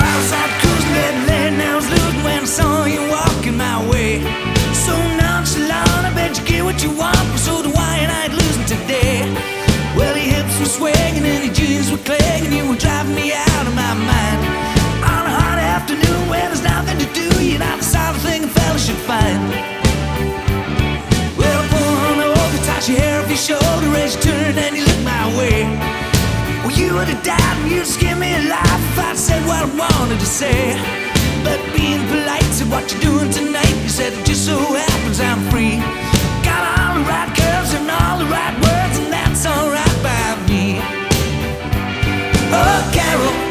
was out cruising that late and I was losing when I saw you walking my way. So nonchalant, I bet you get what you want, but so do I, and I ain't losing today. Well, your hips were swinging and your jeans were clanging, you were driving me out of my mind. On a hot afternoon when there's nothing to do, you're not the sort of thing a fella should find. Well, pull on over, touch your hair off your shoulder as you turn and you look my way. Well, you would have died and you'd skin me alive if I'd said what I wanted to say. But being polite said, what you doing tonight? You said, it just so happens I'm free. Got all the right curves and all the right words, and that's alright by me. Oh, Carol,